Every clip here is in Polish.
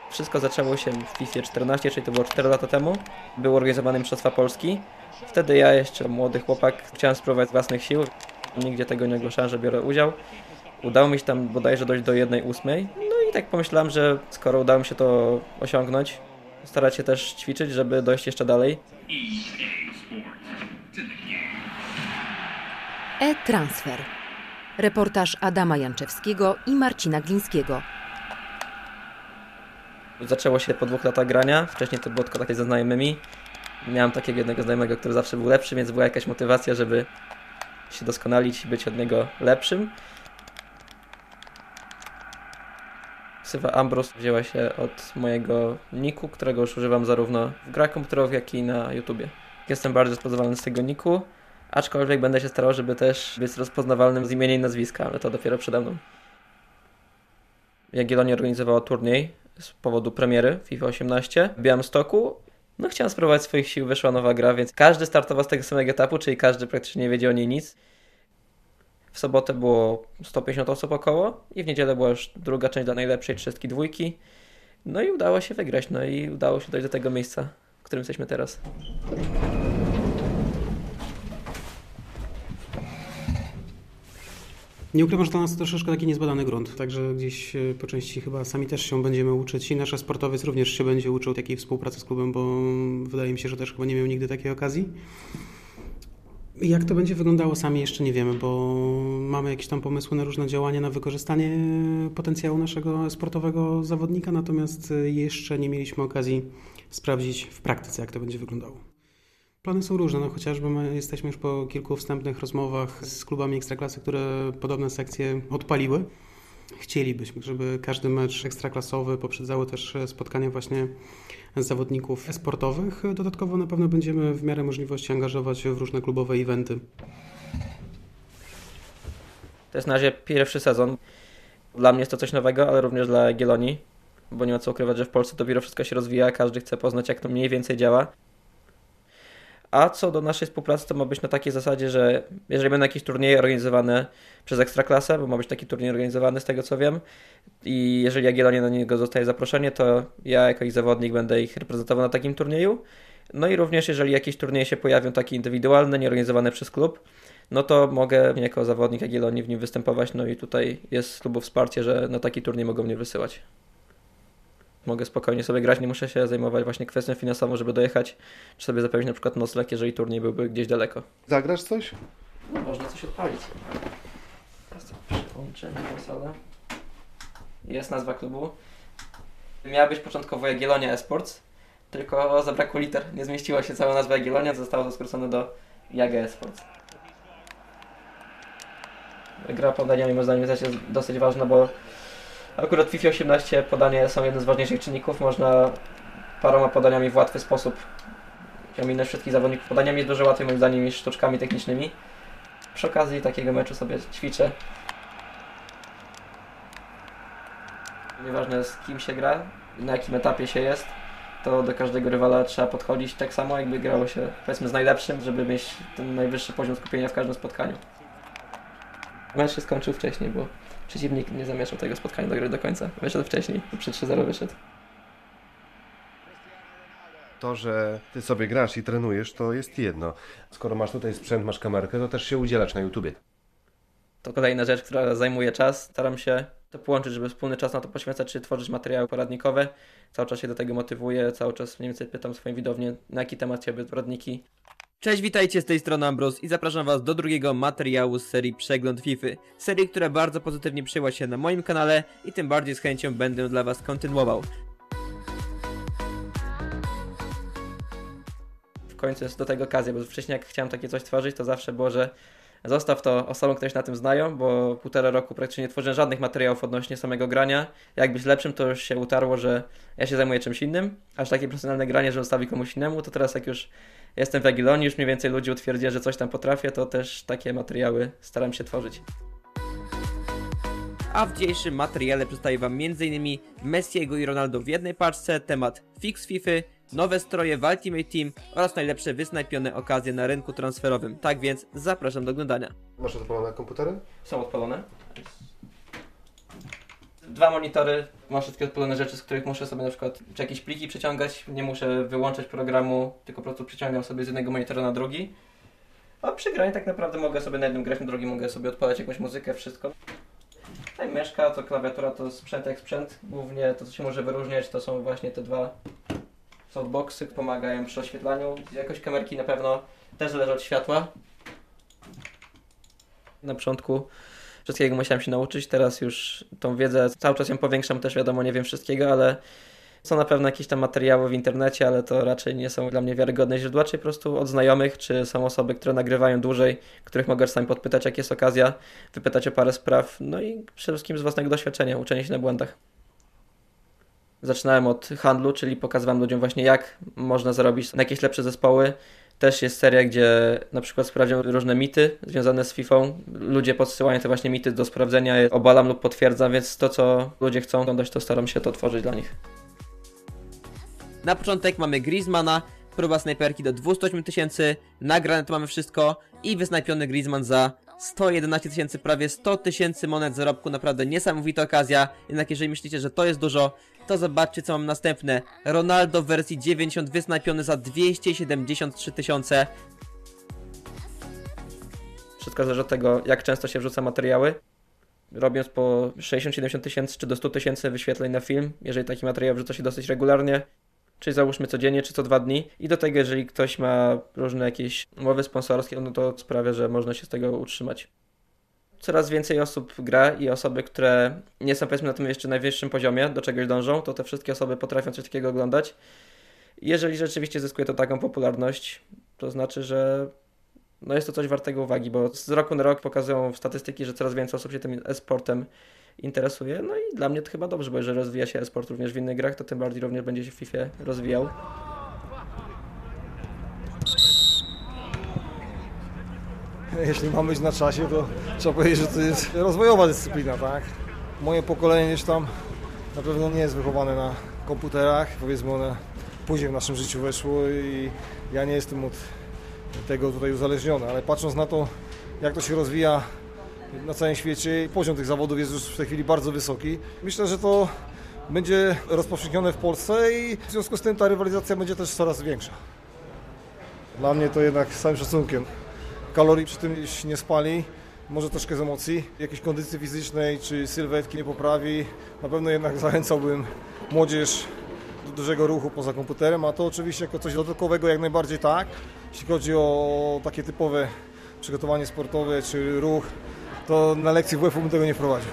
Wszystko zaczęło się w FIFA 14, czyli to było 4 lata temu. Były organizowane Mistrzostwa Polski. Wtedy ja, jeszcze młody chłopak, chciałem spróbować z własnych sił. Nigdzie tego nie ogłaszałem, że biorę udział. Udało mi się tam bodajże dojść do 1/8. No i tak pomyślałem, że skoro udało mi się to osiągnąć, starać się też ćwiczyć, żeby dojść jeszcze dalej. E-Transfer. Reportaż Adama Janczewskiego i Marcina Glińskiego. Zaczęło się po 2 latach grania. Wcześniej to było tylko takie ze znajomymi. Miałem takiego jednego znajomego, który zawsze był lepszy, więc była jakaś motywacja, żeby się doskonalić i być od niego lepszym. Ksywa Ambrose wzięła się od mojego niku, którego już używam zarówno w grach komputerowych, jak i na YouTubie. Jestem bardzo rozpoznawalny z tego niku, aczkolwiek będę się starał, żeby też być rozpoznawalnym z imienia i nazwiska, ale to dopiero przede mną. Jagiellonia organizowała turniej z powodu premiery FIFA 18 w Białymstoku. No chciałem spróbować swoich sił, wyszła nowa gra, więc każdy startował z tego samego etapu, czyli każdy praktycznie nie wiedział o niej nic. W sobotę było 150 osób około i w niedzielę była już druga część dla najlepszej 32. No i udało się wygrać, no i udało się dojść do tego miejsca, w którym jesteśmy teraz. Nie ukrywam, że dla nas to troszeczkę taki niezbadany grunt, także gdzieś po części chyba sami też się będziemy uczyć i nasz sportowiec również się będzie uczył takiej współpracy z klubem, bo wydaje mi się, że też chyba nie miał nigdy takiej okazji. Jak to będzie wyglądało, sami jeszcze nie wiemy, bo mamy jakieś tam pomysły na różne działania, na wykorzystanie potencjału naszego sportowego zawodnika, natomiast jeszcze nie mieliśmy okazji sprawdzić w praktyce, jak to będzie wyglądało. Plany są różne, no chociażby my jesteśmy już po kilku wstępnych rozmowach z klubami Ekstraklasy, które podobne sekcje odpaliły. Chcielibyśmy, żeby każdy mecz ekstraklasowy poprzedzały też spotkania właśnie zawodników sportowych. Dodatkowo na pewno będziemy w miarę możliwości angażować w różne klubowe eventy. To jest na razie pierwszy sezon. Dla mnie jest to coś nowego, ale również dla Jagiellonii, bo nie ma co ukrywać, że w Polsce dopiero wszystko się rozwija, każdy chce poznać, jak to mniej więcej działa. A co do naszej współpracy, to ma być na takiej zasadzie, że jeżeli będą jakieś turnieje organizowane przez Ekstraklasę, bo ma być taki turniej organizowany z tego co wiem, i jeżeli Jagiellonia na niego zostaje zaproszenie, to ja jako ich zawodnik będę ich reprezentował na takim turnieju. No i również jeżeli jakieś turnieje się pojawią takie indywidualne, nieorganizowane przez klub, no to mogę jako zawodnik Jagiellonii w nim występować, no i tutaj jest z klubu wsparcie, że na taki turniej mogą mnie wysyłać. Mogę spokojnie sobie grać, nie muszę się zajmować właśnie kwestią finansową, żeby dojechać, czy sobie zapewnić na przykład nocleg, jeżeli turniej byłby gdzieś daleko. Zagrasz coś? No, można coś odpalić. Teraz to przyłączę na konsolę. Jest nazwa klubu. Miała być początkowo Jagiellonia Esports, tylko zabrakło liter. Nie zmieściła się cała nazwa Jagiellonia, zostało to skrócone do Jaga Esports. Gra podaniami moim zdaniem jest dosyć ważna, bo akurat w FIFA 18 podania są jednym z ważniejszych czynników. Można paroma podaniami w łatwy sposób ominąć wszystkich zawodników. Podaniami jest dużo łatwiej moim zdaniem niż sztuczkami technicznymi. Przy okazji takiego meczu sobie ćwiczę. Nieważne z kim się gra, na jakim etapie się jest, to do każdego rywala trzeba podchodzić tak samo, jakby grało się powiedzmy z najlepszym, żeby mieć ten najwyższy poziom skupienia w każdym spotkaniu. Mecz się skończył wcześniej, bo przeciwnik nie zamieszał tego spotkania do gry do końca. Wyszedł wcześniej, przy 3-0 wyszedł. To, że ty sobie grasz i trenujesz, to jest jedno. Skoro masz tutaj sprzęt, masz kamerkę, to też się udzielasz na YouTubie. To kolejna rzecz, która zajmuje czas. Staram się to połączyć, żeby wspólny czas na to poświęcać, czy tworzyć materiały poradnikowe. Cały czas się do tego motywuję, cały czas mniej więcej pytam swoją widownię, na jaki temat chciałby poradniki. Cześć, witajcie, z tej strony Ambrose i zapraszam was do drugiego materiału z serii Przegląd FIFA. Serii, która bardzo pozytywnie przyjęła się na moim kanale i tym bardziej z chęcią będę dla was kontynuował. W końcu jest do tego okazja, bo wcześniej jak chciałem takie coś tworzyć, to zawsze było, że zostaw to osobom, które się na tym znają, bo 1,5 roku praktycznie nie tworzyłem żadnych materiałów odnośnie samego grania. Jak być lepszym, to już się utarło, że ja się zajmuję czymś innym, aż takie profesjonalne granie, że zostawi komuś innemu, to teraz jak już jestem w Jagiellonii, już mniej więcej ludzi utwierdzi, że coś tam potrafię, to też takie materiały staram się tworzyć. A w dzisiejszym materiale przedstawię wam m.in. Messiego i Ronaldo w jednej paczce, temat fix FIFA, nowe stroje w Ultimate Team oraz najlepsze wysnajpione okazje na rynku transferowym. Tak więc zapraszam do oglądania. Masz odpalone komputery? Są odpalone. 2 monitory, mam wszystkie odpalone rzeczy, z których muszę sobie na przykład czy jakieś pliki przeciągać, nie muszę wyłączać programu, tylko po prostu przeciągam sobie z jednego monitora na drugi. A przy graniu tak naprawdę mogę sobie na jednym grać, na drugim mogę sobie odpalać jakąś muzykę, wszystko. Tutaj myszka, to klawiatura, to sprzęt jak sprzęt. Głównie to, co się może wyróżniać, to są właśnie te 2 softboxy, pomagają przy oświetlaniu. Jakość kamerki na pewno też zależy od światła. Na początku wszystkiego musiałem się nauczyć, teraz już tą wiedzę cały czas ją powiększam, też wiadomo, nie wiem wszystkiego, ale są na pewno jakieś tam materiały w internecie, ale to raczej nie są dla mnie wiarygodne źródła, czy po prostu od znajomych, czy są osoby, które nagrywają dłużej, których mogę czasami podpytać, jak jest okazja, wypytać o parę spraw, no i przede wszystkim z własnego doświadczenia, uczenie się na błędach. Zaczynałem od handlu, czyli pokazywałem ludziom właśnie, jak można zarobić na jakieś lepsze zespoły. Też jest seria, gdzie na przykład sprawdzam różne mity związane z FIFA. Ludzie podsyłają te właśnie mity do sprawdzenia, obalam lub potwierdzam, więc to, co ludzie chcą oglądać, to staram się to tworzyć dla nich. Na początek mamy Griezmana, próba snajperki do 208 tysięcy, nagrane to mamy wszystko i wysnajpiony Griezmann za 111 tysięcy, prawie 100 tysięcy monet zarobku, naprawdę niesamowita okazja, jednak jeżeli myślicie, że to jest dużo, to zobaczcie, co mam następne. Ronaldo w wersji 90 wysnajpiony za 273 tysiące. Wszystko zależy od tego, jak często się wrzuca materiały. Robiąc po 60-70 tysięcy czy do 100 tysięcy wyświetleń na film, jeżeli taki materiał wrzuca się dosyć regularnie, czyli załóżmy codziennie, czy co 2 dni. I do tego, jeżeli ktoś ma różne jakieś umowy sponsorskie, no to sprawia, że można się z tego utrzymać. Coraz więcej osób gra i osoby, które nie są powiedzmy na tym jeszcze najwyższym poziomie, do czegoś dążą, to te wszystkie osoby potrafią coś takiego oglądać. I jeżeli rzeczywiście zyskuje to taką popularność, to znaczy, że no jest to coś wartego uwagi, bo z roku na rok pokazują statystyki, że coraz więcej osób się tym e-sportem interesuje. No i dla mnie to chyba dobrze, bo jeżeli rozwija się e-sport również w innych grach, to tym bardziej również będzie się w FIFA rozwijał. Jeśli mam być na czasie, to trzeba powiedzieć, że to jest rozwojowa dyscyplina, tak? Moje pokolenie gdzieś tam na pewno nie jest wychowane na komputerach, powiedzmy one później w naszym życiu weszło i ja nie jestem od tego tutaj uzależniony, ale patrząc na to, jak to się rozwija na całym świecie, poziom tych zawodów jest już w tej chwili bardzo wysoki. Myślę, że to będzie rozpowszechnione w Polsce i w związku z tym ta rywalizacja będzie też coraz większa. Dla mnie to jednak z całym szacunkiem. Kalorii przy tym się nie spali, może troszkę z emocji, jakiejś kondycji fizycznej czy sylwetki nie poprawi. Na pewno jednak zachęcałbym młodzież do dużego ruchu poza komputerem, a to oczywiście jako coś dodatkowego jak najbardziej tak. Jeśli chodzi o takie typowe przygotowanie sportowe czy ruch, to na lekcji WF-u bym tego nie wprowadził.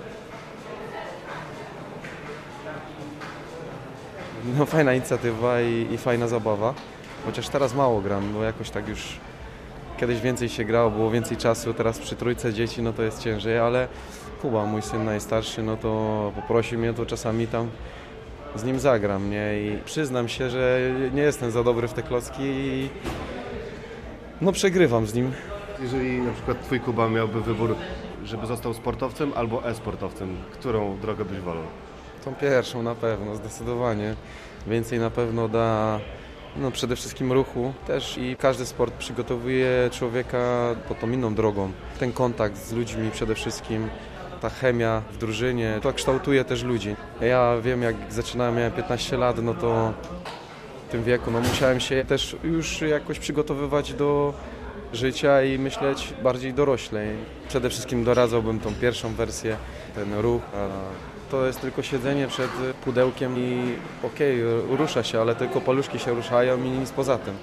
No fajna inicjatywa i fajna zabawa, chociaż teraz mało gram, bo jakoś tak już kiedyś więcej się grało, było więcej czasu, teraz przy trójce dzieci no to jest ciężej, ale Kuba, mój syn najstarszy, no to poprosił mnie, to czasami tam z nim zagram, nie? I przyznam się, że nie jestem za dobry w te klocki i no przegrywam z nim. Jeżeli na przykład twój Kuba miałby wybór, żeby został sportowcem albo e-sportowcem, którą drogę byś wolał? Tą pierwszą na pewno, zdecydowanie. Więcej na pewno da no przede wszystkim ruchu też i każdy sport przygotowuje człowieka pod tą inną drogą. Ten kontakt z ludźmi przede wszystkim, ta chemia w drużynie, to kształtuje też ludzi. Ja wiem, jak zaczynałem, miałem 15 lat, no to w tym wieku no musiałem się też już jakoś przygotowywać do życia i myśleć bardziej doroślej. Przede wszystkim doradzałbym tą pierwszą wersję, ten ruch. To jest tylko siedzenie przed pudełkiem i okej, rusza się, ale tylko paluszki się ruszają i nic poza tym.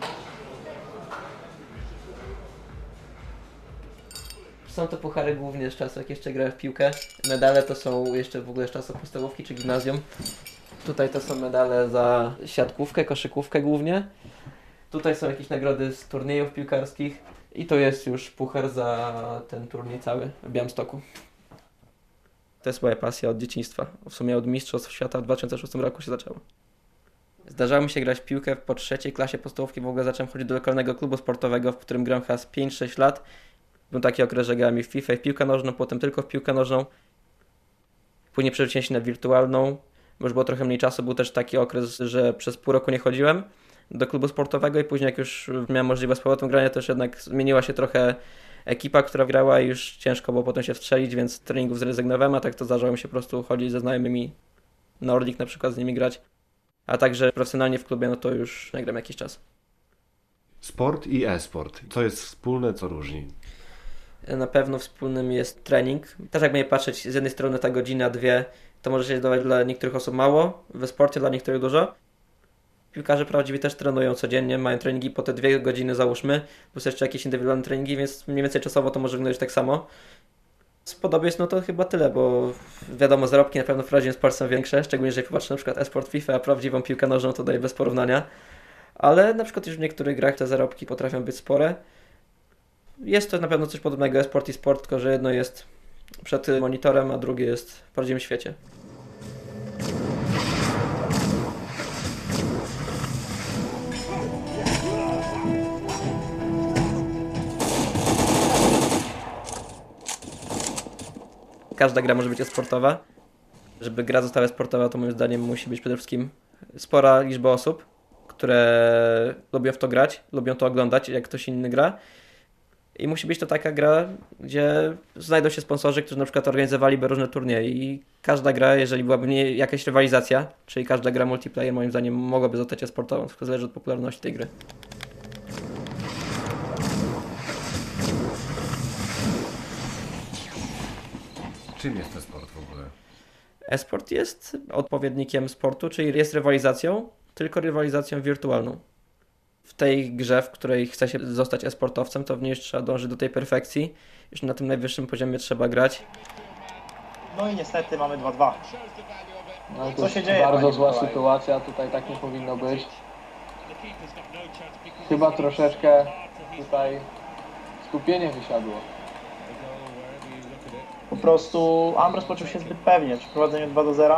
Są to puchary głównie z czasu, jak jeszcze grałem w piłkę. Medale to są jeszcze w ogóle z czasu podstawówki czy gimnazjum. Tutaj to są medale za siatkówkę, koszykówkę głównie. Tutaj są jakieś nagrody z turniejów piłkarskich. I to jest już puchar za ten turniej cały w Białymstoku. To jest moja pasja od dzieciństwa. W sumie od Mistrzostw Świata w 2006 roku się zaczęło. Zdarzało mi się grać w piłkę po 3. klasie podstawówki. W ogóle zacząłem chodzić do lokalnego klubu sportowego, w którym grałem chyba z 5-6 lat. Był taki okres, że grałem i w FIFA, i w piłkę nożną, potem tylko w piłkę nożną. Później przerzuciłem się na wirtualną, bo już było trochę mniej czasu. Był też taki okres, że przez pół roku nie chodziłem do klubu sportowego i później jak już miałem możliwość z powrotem grania, też jednak zmieniła się trochę ekipa, która grała i już ciężko było potem się wstrzelić, więc z treningów zrezygnowałem, a tak to zdarzało mi się po prostu chodzić ze znajomymi Nordic na przykład z nimi grać, a także profesjonalnie w klubie, no to już nie gram jakiś czas. Sport i e-sport. Co jest wspólne, co różni? Na pewno wspólnym jest trening. Też jakby nie patrzeć, z jednej strony ta godzina, 2, to może się zdawać dla niektórych osób mało, w sporcie dla niektórych dużo. Piłkarze prawdziwi też trenują codziennie, mają treningi po te 2 godziny załóżmy, plus jeszcze jakieś indywidualne treningi, więc mniej więcej czasowo to może wyglądać tak samo. Z podobieństw no to chyba tyle, bo wiadomo, zarobki na pewno w prawdziwym sporcie są większe, szczególnie jeżeli popatrzę na przykład e-sport FIFA, a prawdziwą piłkę nożną to daje bez porównania. Ale na przykład już w niektórych grach te zarobki potrafią być spore. Jest to na pewno coś podobnego e-sport i sport, tylko że jedno jest przed monitorem, a drugie jest w prawdziwym świecie. Każda gra może być e-sportowa. Żeby gra została e-sportowa, to moim zdaniem musi być przede wszystkim spora liczba osób, które lubią w to grać, lubią to oglądać, jak ktoś inny gra. I musi być to taka gra, gdzie znajdą się sponsorzy, którzy na przykład organizowaliby różne turnieje. I każda gra, jeżeli byłaby nie jakaś rywalizacja, czyli każda gra multiplayer, moim zdaniem mogłaby zostać e-sportową, tylko zależy od popularności tej gry. Czym jest ten sport w ogóle? E-sport jest odpowiednikiem sportu, czyli jest rywalizacją, tylko rywalizacją wirtualną. W tej grze, w której chce się zostać e-sportowcem, to w niej już trzeba dążyć do tej perfekcji. Już na tym najwyższym poziomie trzeba grać. No i niestety mamy 2-2. No, Co się dzieje? Bardzo zła sytuacja, tutaj tak nie powinno być. Chyba troszeczkę tutaj skupienie wysiadło. Po prostu Ambros poczuł się zbyt pewnie przy prowadzeniu 2-0.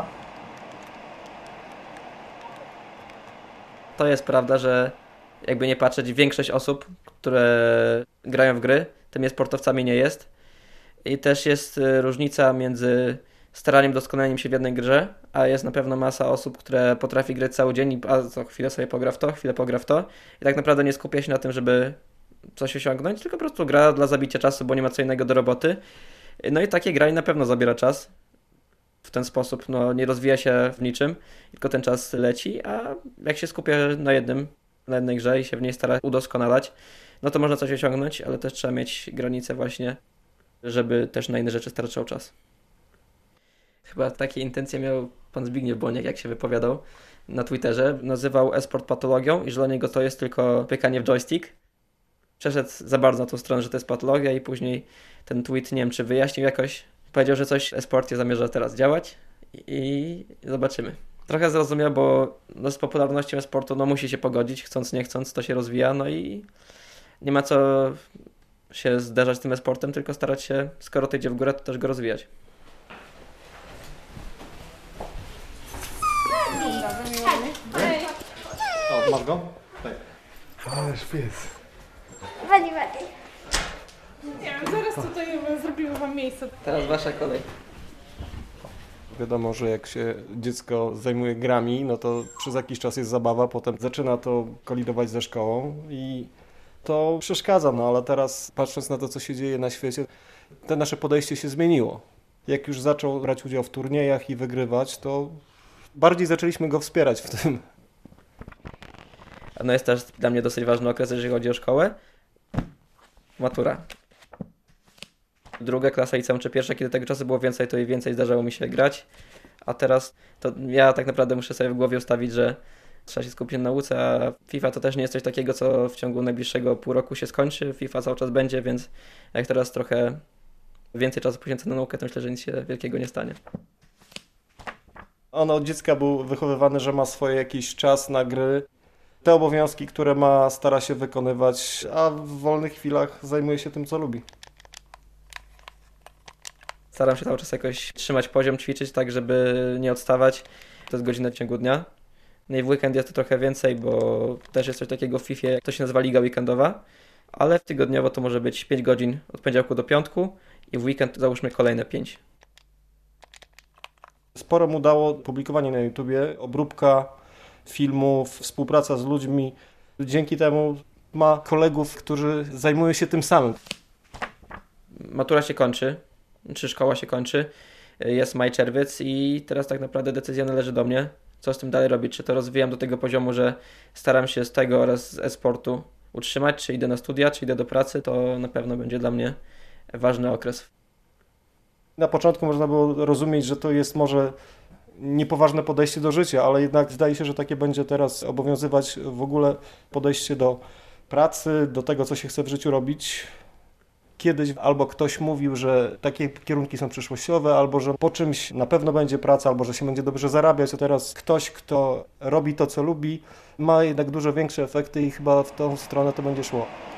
To jest prawda, że jakby nie patrzeć, większość osób, które grają w gry, tymi sportowcami nie jest. I też jest różnica między staraniem, doskonaleniem się w jednej grze, a jest na pewno masa osób, które potrafi grać cały dzień, a co chwilę sobie pogra w to, chwilę pogra w to. I tak naprawdę nie skupia się na tym, żeby coś osiągnąć, tylko po prostu gra dla zabicia czasu, bo nie ma co innego do roboty. No i takie granie na pewno zabiera czas. W ten sposób no, nie rozwija się w niczym, tylko ten czas leci, a jak się skupia na jednej grze i się w niej stara udoskonalać, no to można coś osiągnąć, ale też trzeba mieć granice właśnie, żeby też na inne rzeczy starczał czas. Chyba takie intencje miał pan Zbigniew Boniek, jak się wypowiadał na Twitterze. Nazywał e-sport patologią i że dla niego to jest tylko pykanie w joystick. Przeszedł za bardzo na tą stronę, że to jest patologia i później ten tweet, nie wiem czy wyjaśnił jakoś, powiedział, że coś w e-sporcie zamierza teraz działać i zobaczymy. Trochę zrozumiał, bo no, z popularnością e-sportu no, musi się pogodzić, chcąc nie chcąc, to się rozwija, no i nie ma co się zderzać z tym e-sportem, tylko starać się, skoro to idzie w górę, to też go rozwijać. O, masz go? Tak. Ależ pies. Wali. Nie wiem, zaraz tutaj zrobimy wam miejsce. Teraz wasza kolej. Wiadomo, że jak się dziecko zajmuje grami, no to przez jakiś czas jest zabawa, potem zaczyna to kolidować ze szkołą i to przeszkadza, no ale teraz patrząc na to, co się dzieje na świecie, to nasze podejście się zmieniło. Jak już zaczął brać udział w turniejach i wygrywać, to bardziej zaczęliśmy go wspierać w tym. No jest też dla mnie dosyć ważny okres, jeżeli chodzi o szkołę. Matura. Druga klasa liceum czy pierwsza, kiedy tego czasu było więcej, to i więcej zdarzało mi się grać. A teraz to ja tak naprawdę muszę sobie w głowie ustawić, że trzeba się skupić na nauce, a FIFA to też nie jest coś takiego, co w ciągu najbliższego pół roku się skończy. FIFA cały czas będzie, więc jak teraz trochę więcej czasu poświęcę na naukę, to myślę, że nic się wielkiego nie stanie. On od dziecka był wychowywany, że ma swoje jakiś czas na gry. Te obowiązki, które ma, stara się wykonywać, a w wolnych chwilach zajmuje się tym, co lubi. Staram się cały czas jakoś trzymać poziom, ćwiczyć tak, żeby nie odstawać. To jest godzina w ciągu dnia. No i w weekend jest to trochę więcej, bo też jest coś takiego w FIFA, jak to się nazywa liga weekendowa, ale w tygodniowo to może być 5 godzin od poniedziałku do piątku i w weekend załóżmy kolejne 5. Sporo mu dało publikowanie na YouTubie, obróbka filmów, współpraca z ludźmi. Dzięki temu ma kolegów, którzy zajmują się tym samym. matura się kończy, czy szkoła się kończy, jest maj, czerwiec i teraz tak naprawdę decyzja należy do mnie, co z tym dalej robić, czy to rozwijam do tego poziomu, że staram się z tego oraz z e-sportu utrzymać, czy idę na studia, czy idę do pracy, to na pewno będzie dla mnie ważny okres. Na początku można było rozumieć, że to jest może niepoważne podejście do życia, ale jednak zdaje się, że takie będzie teraz obowiązywać w ogóle podejście do pracy, do tego, co się chce w życiu robić. Kiedyś albo ktoś mówił, że takie kierunki są przyszłościowe, albo że po czymś na pewno będzie praca, albo że się będzie dobrze zarabiać, a teraz ktoś, kto robi to, co lubi, ma jednak dużo większe efekty i chyba w tą stronę to będzie szło.